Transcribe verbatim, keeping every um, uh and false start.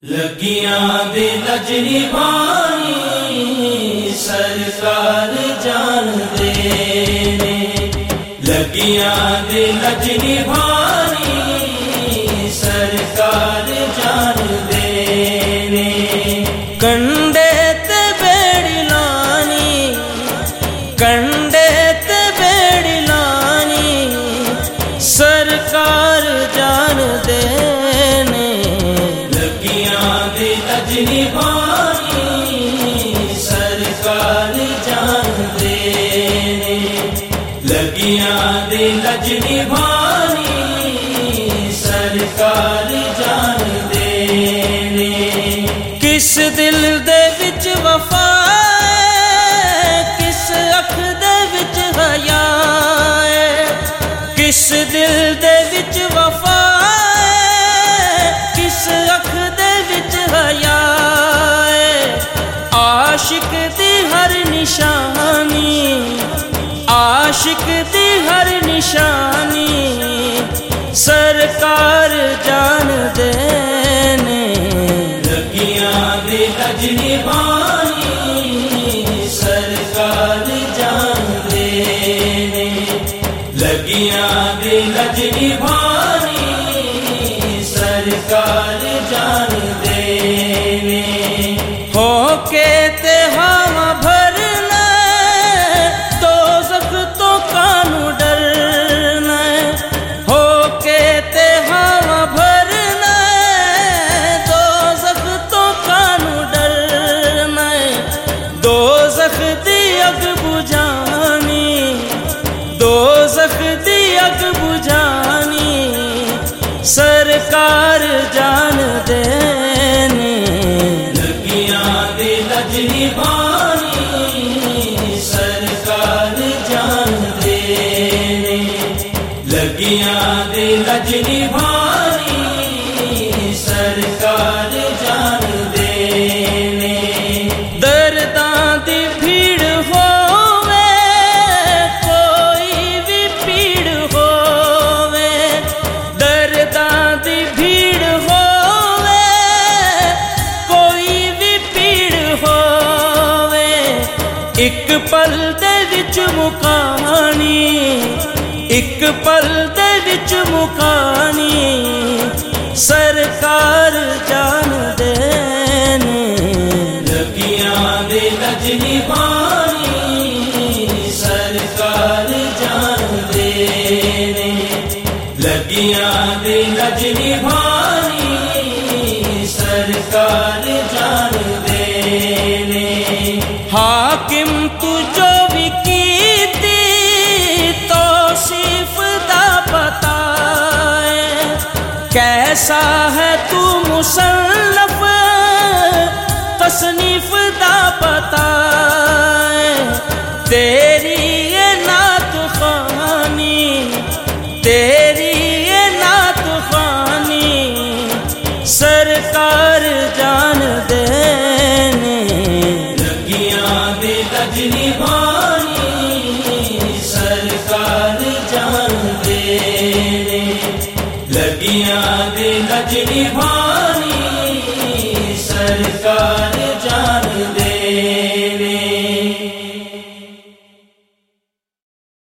لگیاں دے لجنی بھانی سرکار جان دے نے، لگیاں دے لجنی بھانی سرکار جان دے نے، کنڈے تے بیڑی لانی کنڈے تے بیڑی لانی سرکار جان دے نے، لجنی بھانی سرکار جان دے نے، لگیاں دے لجنی بھانی سرکار جان دے نے، کس دل دے وچ وفا ہے، کس اکھ دے وچ حیا ہے، کس دل دے وچ وفا عاشق دی ہر نشانی عاشق دی ہر نشانی سرکار جان دے نے، لگیاں دے لجنی بھانی سرکار جان دے نے، لگیاں دے لجنی بھانی سرکار جان دے نے، ہو کے تے ہوا بھرنا دوزخ تو کانو ڈرنا، ہو کے تے ہوا بھرنا دوزخ تو کانو ڈرنا، دوزخ دی اگ بجھانی دوزخ دی اگ بجھانی سرکار جان دے نے، لجنی بھانی سرکار جان دے نے، لگیاں دے لجنی بھانی سرکار جان دے نے، درداں دی بھیڑ ہووے کوئی بھی پیڑ ہووے، درداں دی بھیڑ ہووے کوئی بھی پیڑ ہووے، ایک پل دے وچ مکانی ایک پل دے وچ مکانی سرکار جان دے نے، لگیاں دے لجنی بھانی سرکار جان دے نے، لگیاں دے لجنی بھانی سرکار جان دے نے، حاکم تو جو بھی کیتی توصیف دا پتا ہے، کیسا ہے تو مصنف تصنیف دا پتا ہے، تیری یہ نعت خوانی تیری یہ نعت خوانی سرکار جان دے نے، لجنی بھانی سرکار جان دے نے، لگیاں دے لجنی بھانی